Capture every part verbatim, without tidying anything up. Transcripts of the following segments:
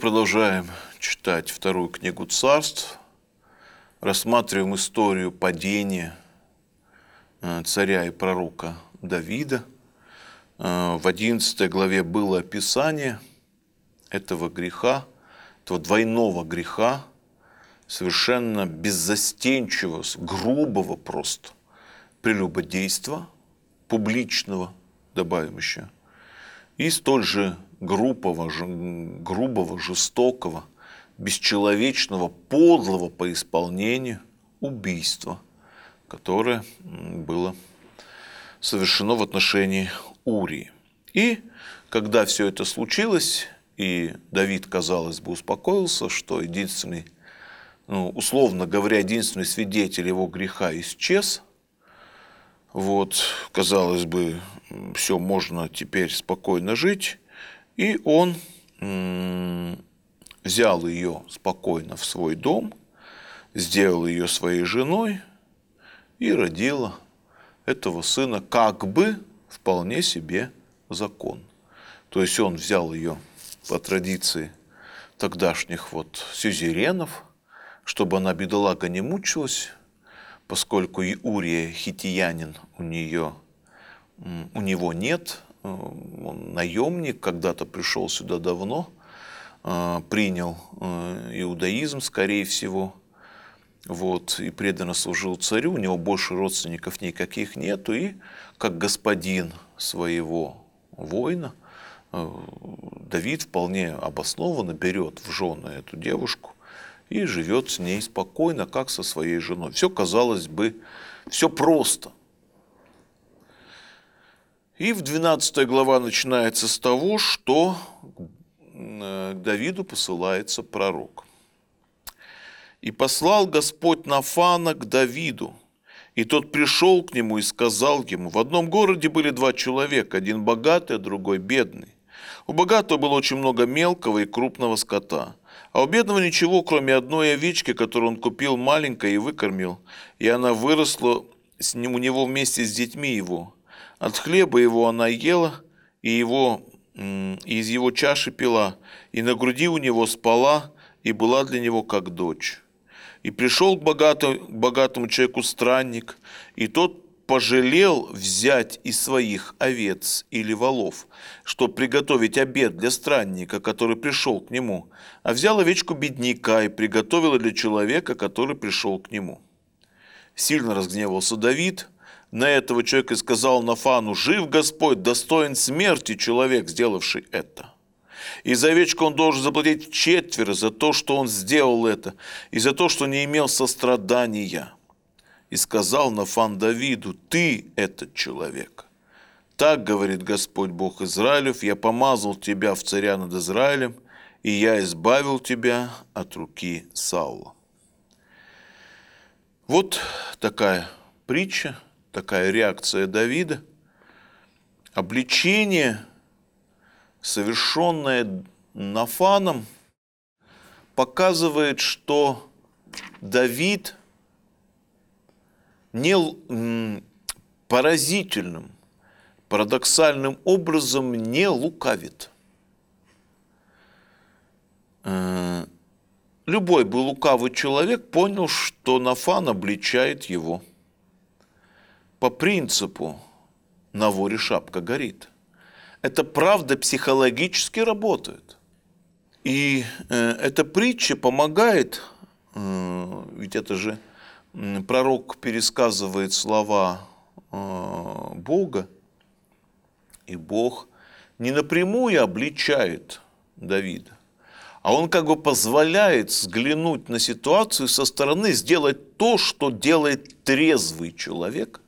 продолжаем читать вторую книгу Царств, рассматриваем историю падения царя и пророка Давида. В одиннадцатой главе было описание этого греха, этого двойного греха, совершенно беззастенчивого, грубого просто прелюбодейства, публичного, добавим еще, и столь же грубого, грубого, жестокого, бесчеловечного, подлого по исполнению убийства, которое было совершено в отношении Урии. И когда все это случилось, и Давид, казалось бы, успокоился, что единственный, ну, условно говоря, единственный свидетель его греха исчез, вот, казалось бы, все, можно теперь спокойно жить, и он м- взял ее спокойно в свой дом, сделал ее своей женой и родила этого сына как бы вполне себе закон. То есть он взял ее по традиции тогдашних вот сюзеренов, чтобы она, бедолага, не мучилась, поскольку и Урия хиттиянин у нее, у него нет, он наемник, когда-то пришел сюда давно, принял иудаизм, скорее всего, вот, и преданно служил царю, у него больше родственников никаких нету, и как господин своего воина Давид вполне обоснованно берет в жены эту девушку и живет с ней спокойно, как со своей женой. Все, казалось бы, все просто. И в двенадцатой глава начинается с того, что к Давиду посылается пророк. «И послал Господь Нафана к Давиду, и тот пришел к нему и сказал ему: в одном городе были два человека, один богатый, а другой бедный. У богатого было очень много мелкого и крупного скота, а у бедного ничего, кроме одной овечки, которую он купил маленькой и выкормил, и она выросла с ним, у него вместе с детьми его. От хлеба его она ела, и, его, и из его чаши пила, и на груди у него спала, и была для него как дочь. И пришел к богатому, к богатому человеку странник, и тот пожалел взять из своих овец или волов, чтобы приготовить обед для странника, который пришел к нему, а взял овечку бедняка и приготовил для человека, который пришел к нему. Сильно разгневался Давид на этого человека и сказал Нафану: жив Господь, достоин смерти человек, сделавший это. И за овечку он должен заплатить четверо за то, что он сделал это, и за то, что не имел сострадания. И сказал Нафан Давиду: ты этот человек. Так говорит Господь Бог Израилев: я помазал тебя в царя над Израилем, и я избавил тебя от руки Саула. Вот такая притча, такая реакция Давида. Обличение, совершенное Нафаном, показывает, что Давид не поразительным, парадоксальным образом не лукавит. Любой бы лукавый человек понял, что Нафан обличает его по принципу «на воре шапка горит». Это правда психологически работает. И эта притча помогает, ведь это же пророк пересказывает слова Бога, и Бог не напрямую обличает Давида, а он как бы позволяет взглянуть на ситуацию со стороны, сделать то, что делает трезвый человек,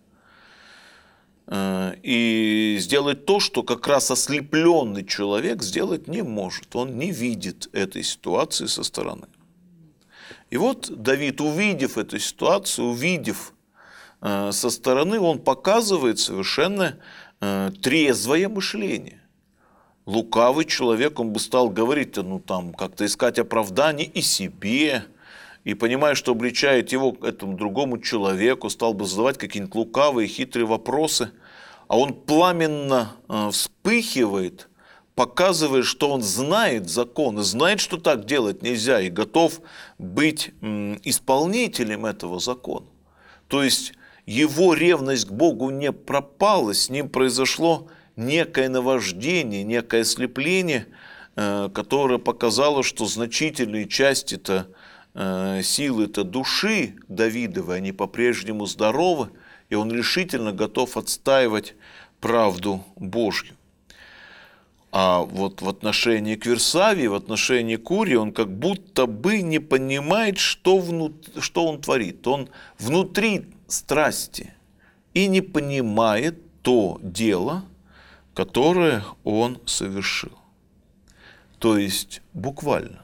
и сделать то, что как раз ослепленный человек сделать не может. Он не видит этой ситуации со стороны. И вот Давид, увидев эту ситуацию, увидев э, со стороны, он показывает совершенно э, трезвое мышление. Лукавый человек, он бы стал говорить, ну там, как-то искать оправдание и себе, и понимая, что обличает его этому другому человеку, стал бы задавать какие-нибудь лукавые, хитрые вопросы, а он пламенно э, вспыхивает, показывает, что он знает закон, и знает, что так делать нельзя, и готов быть исполнителем этого закона. То есть его ревность к Богу не пропала, с ним произошло некое наваждение, некое ослепление, которое показало, что значительные части-то силы-то души Давидовой, они по-прежнему здоровы, и он решительно готов отстаивать правду Божью. А вот в отношении к Версавии, в отношении к Урии, он как будто бы не понимает, что, внут... что он творит. Он внутри страсти и не понимает то дело, которое он совершил. То есть буквально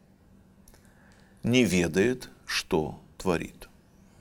не ведает, что творит.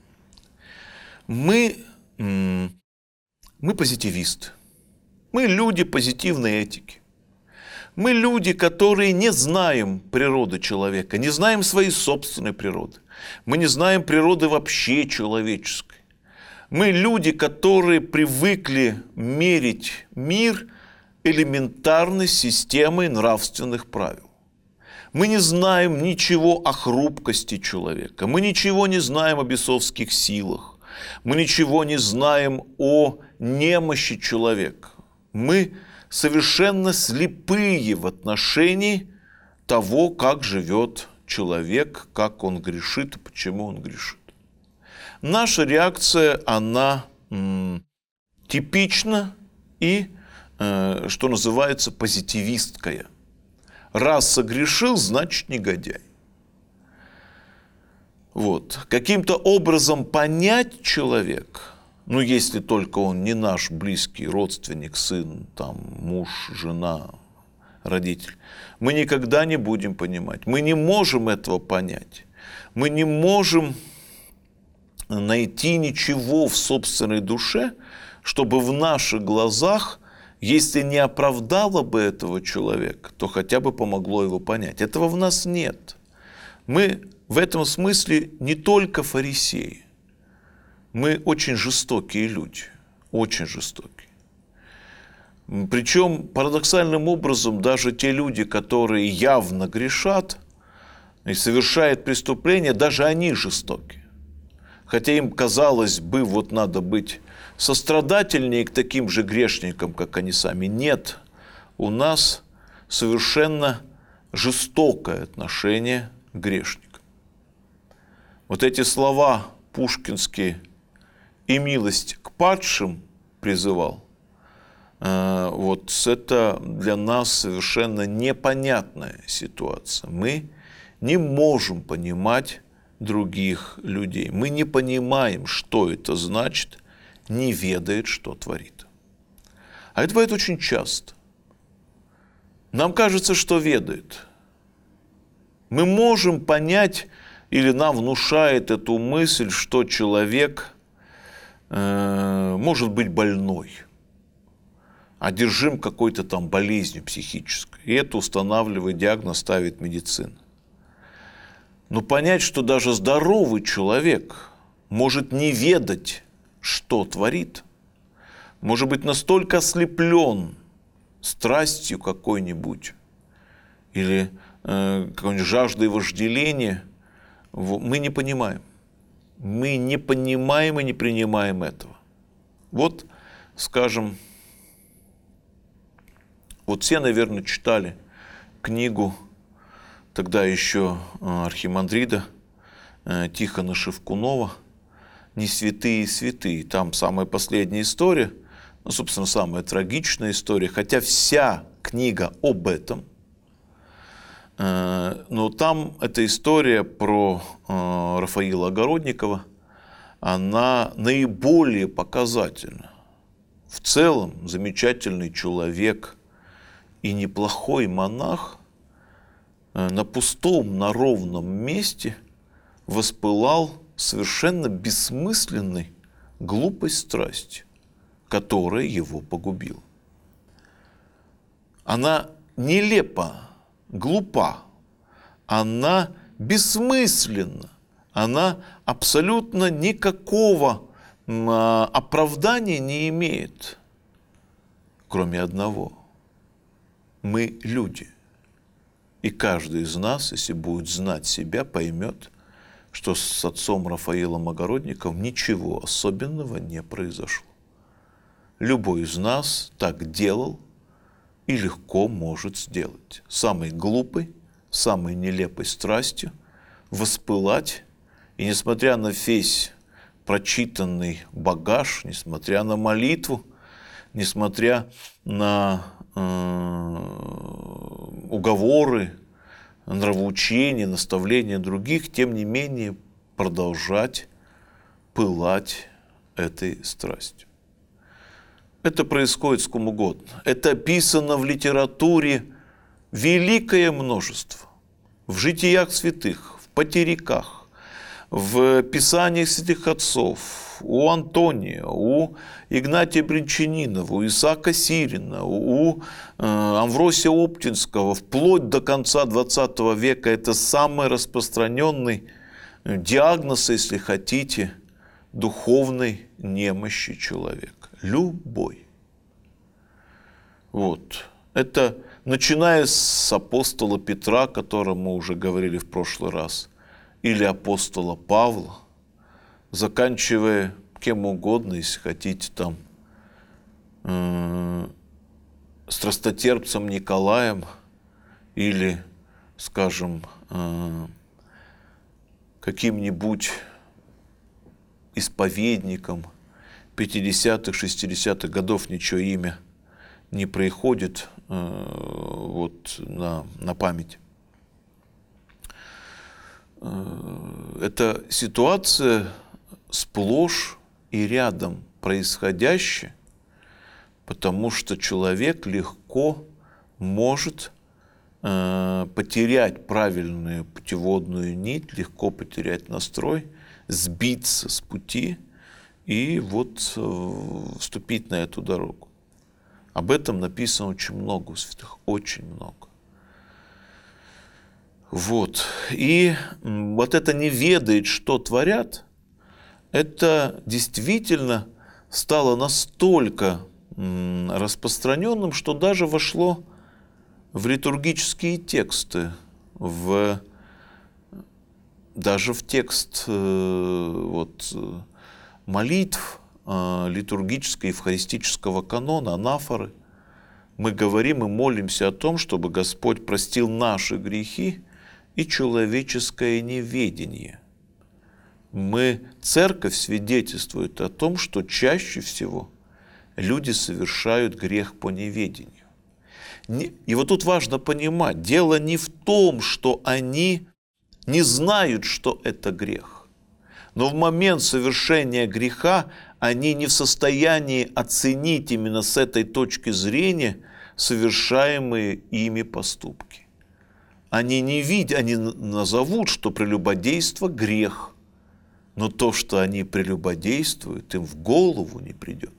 Мы, мы позитивисты, мы люди позитивной этики. Мы люди, которые не знаем природы человека, не знаем своей собственной природы. Мы не знаем природы вообще человеческой. Мы люди, которые привыкли мерить мир элементарной системой нравственных правил. Мы не знаем ничего о хрупкости человека, мы ничего не знаем о бесовских силах, мы ничего не знаем о немощи человека. Мы совершенно слепые в отношении того, как живет человек, как он грешит и почему он грешит. Наша реакция, она м, типична и, э, что называется, позитивистская. Раз согрешил, значит негодяй. Вот. Каким-то образом понять человека, ну, если только он не наш близкий родственник, сын, там, муж, жена, родитель, мы никогда не будем понимать. Мы не можем этого понять. Мы не можем найти ничего в собственной душе, чтобы в наших глазах, если не оправдало бы этого человека, то хотя бы помогло его понять. Этого в нас нет. Мы в этом смысле не только фарисеи. Мы очень жестокие люди, очень жестокие. Причем парадоксальным образом даже те люди, которые явно грешат и совершают преступления, даже они жестокие. Хотя им казалось бы, вот надо быть сострадательнее к таким же грешникам, как они сами. Нет, у нас совершенно жестокое отношение к грешникам. Вот эти слова пушкинские «и милость к падшим призывал», вот это для нас совершенно непонятная ситуация. Мы не можем понимать других людей. Мы не понимаем, что это значит, не ведает, что творит. А это бывает очень часто. Нам кажется, что ведает. Мы можем понять, или нам внушает эту мысль, что человек э, может быть больной, одержим какой-то там болезнью психической. И это устанавливает диагноз, ставит медицина. Но понять, что даже здоровый человек может не ведать, что творит, может быть настолько ослеплен страстью какой-нибудь или э, какой-нибудь жаждой вожделения, мы не понимаем. Мы не понимаем и не принимаем этого. Вот, скажем, вот все, наверное, читали книгу тогда еще архимандрита Тихона Шевкунова «Не святые святые». Там самая последняя история, ну, собственно, самая трагичная история, хотя вся книга об этом. Но там эта история про Рафаила Огородникова, она наиболее показательна. В целом замечательный человек и неплохой монах на пустом, на ровном месте воспылал совершенно бессмысленной, глупой страстью, которая его погубила. Она нелепа, глупа, она бессмысленна, она абсолютно никакого оправдания не имеет, кроме одного. Мы люди. И каждый из нас, если будет знать себя, поймет, что с отцом Рафаилом Огородниковым ничего особенного не произошло. Любой из нас так делал и легко может сделать. Самой глупой, самой нелепой страстью воспылать, и несмотря на весь прочитанный багаж, несмотря на молитву, несмотря на э, уговоры, нравоучения, наставления других, тем не менее продолжать пылать этой страстью. Это происходит с кем угодно. Это описано в литературе великое множество. В житиях святых, в потериках, в писаниях святых отцов, у Антония, у Игнатия Брянчанинова, у Исаака Сирина, у э, Амвросия Оптинского, вплоть до конца двадцатого века. Это самый распространенный диагноз, если хотите, духовной немощи человека. Любой. Вот. Это начиная с апостола Петра, о котором мы уже говорили в прошлый раз, или апостола Павла, заканчивая кем угодно, если хотите, там, э, страстотерпцем Николаем или, скажем, э, каким-нибудь исповедником пятидесятых, шестидесятых годов, ничего имя не приходит э, вот, на, на память. Э, эта ситуация сплошь и рядом происходящее, потому что человек легко может э, потерять правильную путеводную нить, легко потерять настрой, сбиться с пути и вот э, вступить на эту дорогу. Об этом написано очень много у святых, очень много. Вот. И вот это не ведает, что творят, это действительно стало настолько распространенным, что даже вошло в литургические тексты, в, даже в текст вот, молитв литургического евхаристического канона, анафоры. Мы говорим и молимся о том, чтобы Господь простил наши грехи и человеческое неведение. Мы, церковь свидетельствует о том, что чаще всего люди совершают грех по неведению. И вот тут важно понимать, дело не в том, что они не знают, что это грех, но в момент совершения греха они не в состоянии оценить именно с этой точки зрения совершаемые ими поступки. Они не видят, они назовут, что прелюбодейство – грех, но то, что они прелюбодействуют, им в голову не придет.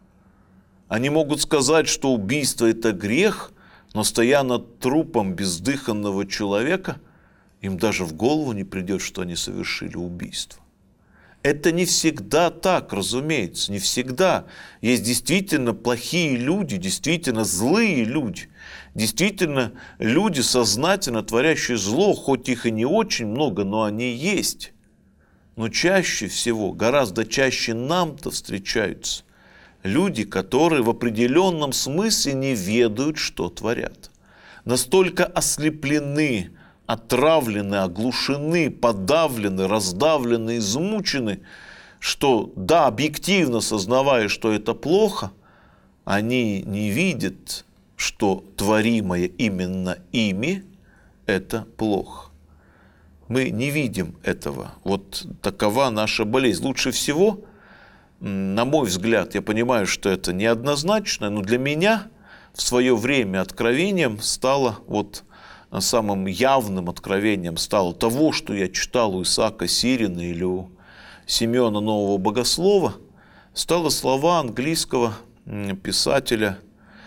Они могут сказать, что убийство – это грех, но стоя над трупом бездыханного человека, им даже в голову не придет, что они совершили убийство. Это не всегда так, разумеется, не всегда. Есть действительно плохие люди, действительно злые люди, действительно люди, сознательно творящие зло, хоть их и не очень много, но они есть. Но чаще всего, гораздо чаще нам-то встречаются люди, которые в определенном смысле не ведают, что творят. Настолько ослеплены, отравлены, оглушены, подавлены, раздавлены, измучены, что, да, объективно сознавая, что это плохо, они не видят, что творимое именно ими – это плохо. Мы не видим этого. Вот такова наша болезнь. Лучше всего, на мой взгляд, я понимаю, что это неоднозначно, но для меня в свое время откровением стало вот самым явным откровением стало того, что я читал у Исаака Сирина или у Симеона Нового Богослова, стало слова английского писателя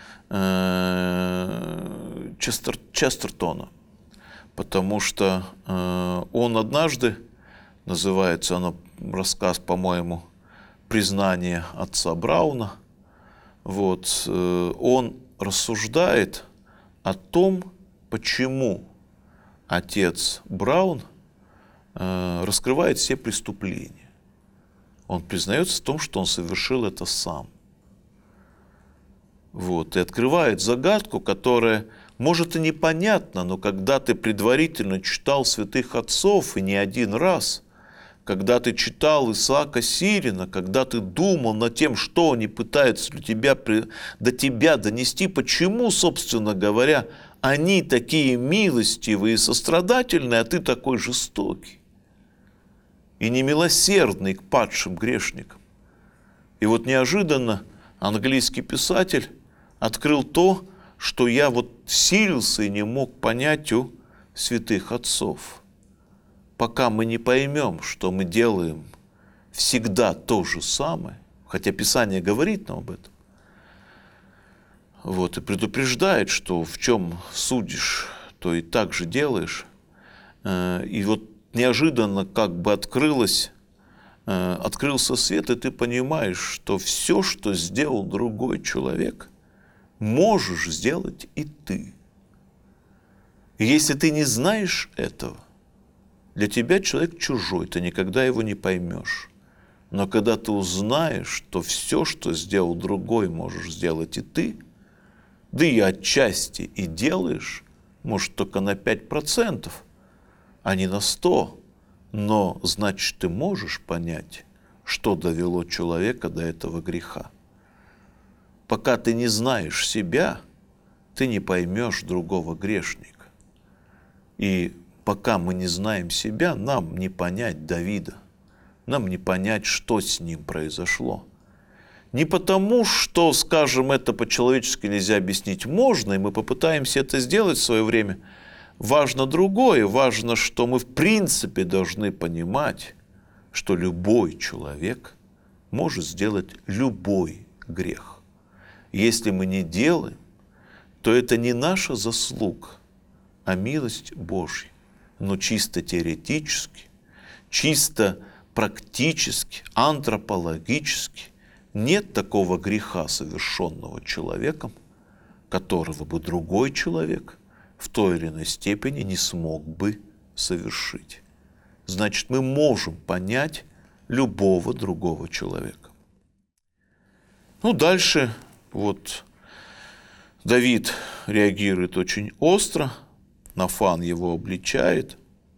Честер, Честертона. Потому что он однажды, называется оно рассказ, по-моему, «Признание отца Брауна», вот, он рассуждает о том, почему отец Браун э, раскрывает все преступления. Он признается в том, что он совершил это сам. Вот, и открывает загадку, которая, может, и непонятна, но когда ты предварительно читал святых отцов, и не один раз, когда ты читал Исаака Сирина, когда ты думал над тем, что они пытаются для тебя, до тебя донести, почему, собственно говоря, они такие милостивые и сострадательные, а ты такой жестокий и немилосердный к падшим грешникам. И вот неожиданно английский писатель открыл то, что я вот силился и не мог понять у святых отцов. Пока мы не поймем, что мы делаем всегда то же самое, хотя Писание говорит нам об этом, вот, и предупреждает, что в чем судишь, то и так же делаешь. И вот неожиданно как бы открылось, открылся свет, и ты понимаешь, что все, что сделал другой человек, можешь сделать и ты. И если ты не знаешь этого, для тебя человек чужой, ты никогда его не поймешь. Но когда ты узнаешь, что все, что сделал другой, можешь сделать и ты, да и отчасти и делаешь, может, только на пять процентов, а не на сто процентов, но, значит, ты можешь понять, что довело человека до этого греха. Пока ты не знаешь себя, ты не поймешь другого грешника. И пока мы не знаем себя, нам не понять Давида, нам не понять, что с ним произошло. Не потому, что, скажем, это по-человечески нельзя объяснить, можно, и мы попытаемся это сделать в свое время. Важно другое, важно, что мы в принципе должны понимать, что любой человек может сделать любой грех. Если мы не делаем, то это не наша заслуга, а милость Божья. Но чисто теоретически, чисто практически, антропологически нет такого греха, совершенного человеком, которого бы другой человек в той или иной степени не смог бы совершить. Значит, мы можем понять любого другого человека. Ну, дальше вот Давид реагирует очень остро, Нафан его обличает.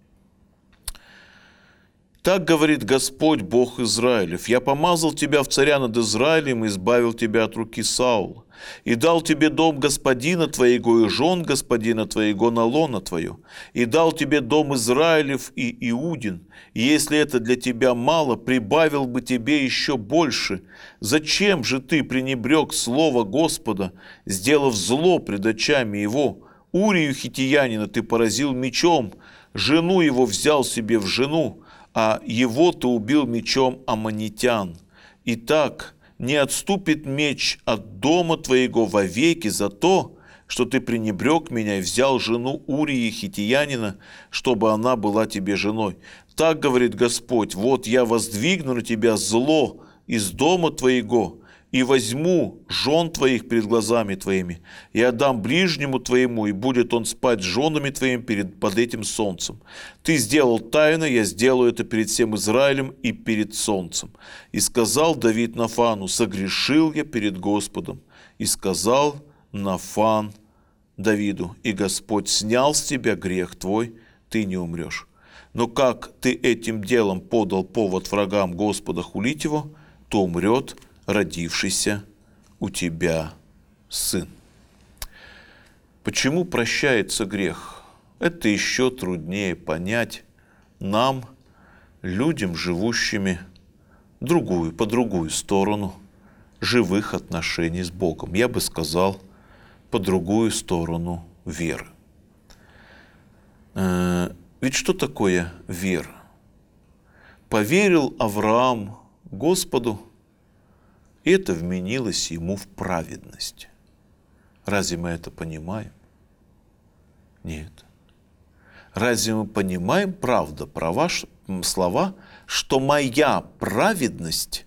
Так говорит Господь, Бог Израилев: «Я помазал тебя в царя над Израилем и избавил тебя от руки Саула, и дал тебе дом господина твоего и жен господина твоего на лоно твое, и дал тебе дом Израилев и Иудин, и если это для тебя мало, прибавил бы тебе еще больше. Зачем же ты пренебрег слово Господа, сделав зло пред очами его? Урию хитиянина ты поразил мечом, жену его взял себе в жену, а его ты убил мечом аммонитян. Итак, не отступит меч от дома твоего вовеки за то, что ты пренебрег меня и взял жену Урии хитиянина, чтобы она была тебе женой. Так говорит Господь: вот я воздвигну на тебя зло из дома твоего, и возьму жен твоих перед глазами твоими, и отдам ближнему твоему, и будет он спать с женами твоими перед, под этим солнцем. Ты сделал тайно, я сделаю это перед всем Израилем и перед солнцем. И сказал Давид Нафану: согрешил я перед Господом. И сказал Нафан Давиду: и Господь снял с тебя грех твой, ты не умрешь. Но как ты этим делом подал повод врагам Господа хулить его, то умрет родившийся у тебя сын. Почему прощается грех? Это еще труднее понять нам, людям, живущими другую, по другую сторону живых отношений с Богом. Я бы сказал, по другую сторону веры. Ведь что такое вера? Поверил Авраам Господу, и это вменилось ему в праведность. Разве мы это понимаем? Нет. Разве мы понимаем, правда, про ваши слова, что моя праведность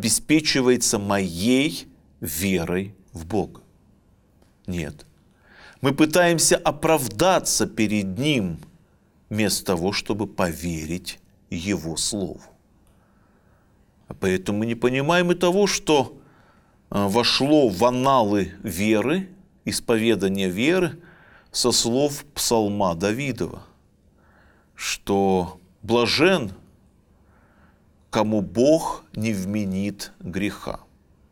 обеспечивается моей верой в Бога? Нет. Мы пытаемся оправдаться перед Ним, вместо того, чтобы поверить Его Слову. А поэтому мы не понимаем и того, что вошло в анналы веры, исповедания веры, со слов псалма Давидова, что блажен, кому Бог не вменит греха.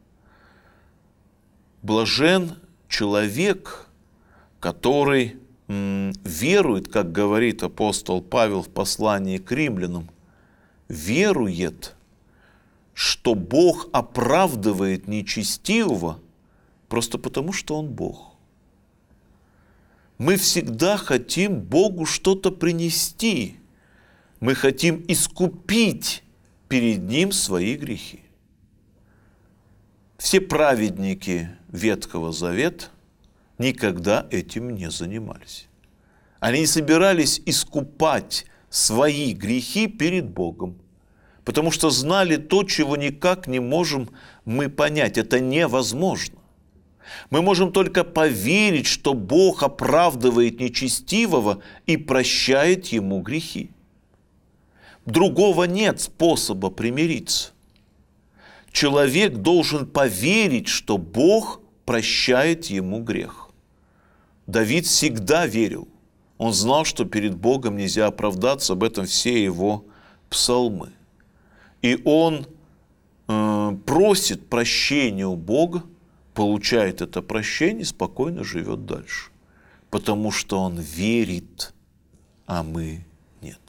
Блажен человек, который м, верует, как говорит апостол Павел в послании к римлянам, верует, что Бог оправдывает нечестивого просто потому, что Он Бог. Мы всегда хотим Богу что-то принести. Мы хотим искупить перед Ним свои грехи. Все праведники Ветхого Завета никогда этим не занимались. Они не собирались искупать свои грехи перед Богом, потому что знали то, чего никак не можем мы понять. Это невозможно. Мы можем только поверить, что Бог оправдывает нечестивого и прощает ему грехи. Другого нет способа примириться. Человек должен поверить, что Бог прощает ему грех. Давид всегда верил. Он знал, что перед Богом нельзя оправдаться, об этом все его псалмы. И он э, просит прощения у Бога, получает это прощение и спокойно живет дальше. Потому что он верит, а мы нет.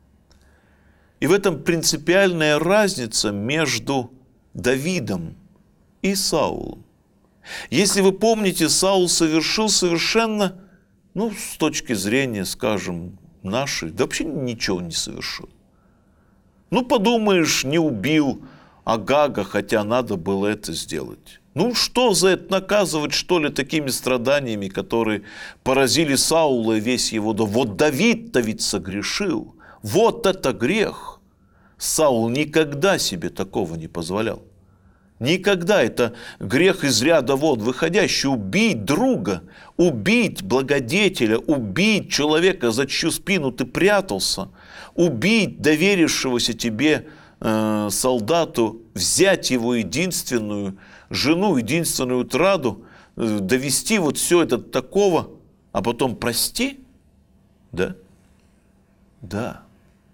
И в этом принципиальная разница между Давидом и Саулом. Если вы помните, Саул совершил совершенно, ну, с точки зрения, скажем, нашей, да вообще ничего не совершил. Ну, подумаешь, не убил Агага, хотя надо было это сделать. Ну, что за это наказывать, что ли, такими страданиями, которые поразили Саула и весь его дом? Вот Давид-то ведь согрешил. Вот это грех. Саул никогда себе такого не позволял. Никогда. Это грех из ряда вон выходящий. Убить друга, убить благодетеля, убить человека, за чью спину ты прятался, убить доверившегося тебе э, солдату, взять его единственную жену, единственную утраду, э, довести вот все это до такого, а потом прости? Да? Да.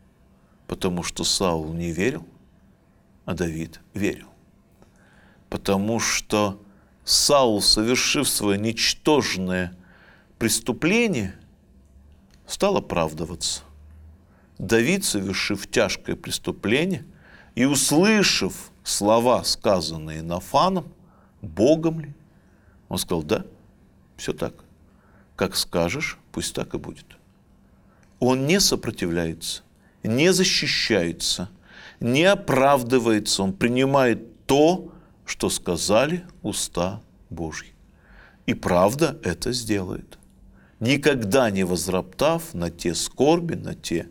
Потому что Саул не верил, а Давид верил. Потому что Саул, совершив свое ничтожное преступление, стал оправдываться. Давид, совершив тяжкое преступление и услышав слова, сказанные Нафаном, Богом ли, он сказал: да, все так. Как скажешь, пусть так и будет. Он не сопротивляется, не защищается, не оправдывается. Он принимает то, что сказали уста Божьи. И правда это сделает. Никогда не возроптав на те скорби, на те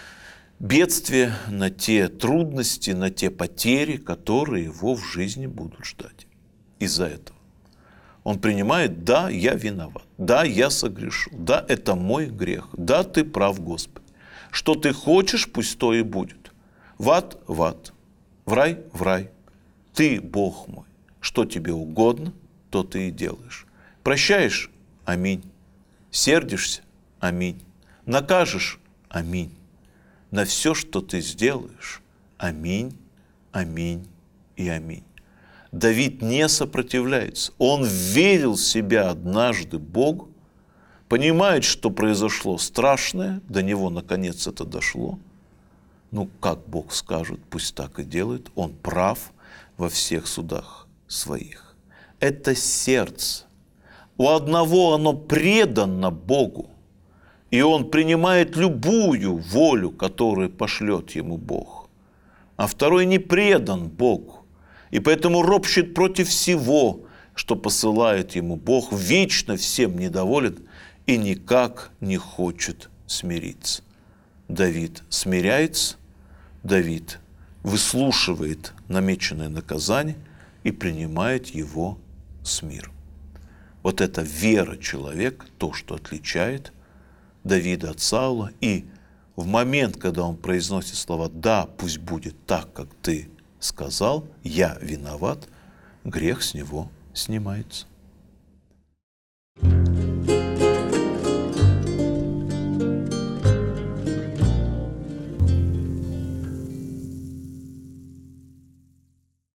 бедствия, на те трудности, на те потери, которые его в жизни будут ждать. Из-за этого он принимает: да, я виноват, да, я согрешил, да, это мой грех, да, ты прав, Господи. Что ты хочешь, пусть то и будет. В ад – в ад, в рай – в рай. Ты, Бог мой, что тебе угодно, то ты и делаешь. Прощаешь – аминь. Сердишься – аминь. Накажешь – аминь. На все, что ты сделаешь – аминь, аминь и аминь. Давид не сопротивляется. Он верил в себя однажды Богу, понимает, что произошло страшное, до него наконец это дошло. Ну, как Бог скажет, пусть так и делает. Он прав во всех судах своих. Это сердце. У одного оно предано Богу, и он принимает любую волю, которую пошлет ему Бог. А второй не предан Богу, и поэтому ропщет против всего, что посылает ему Бог, вечно всем недоволен и никак не хочет смириться. Давид смиряется, Давид выслушивает намеченное наказание и принимает его с миром. Вот эта вера человека, то, что отличает Давида от Саула. И в момент, когда он произносит слова «да, пусть будет так, как ты сказал, я виноват», грех с него снимается.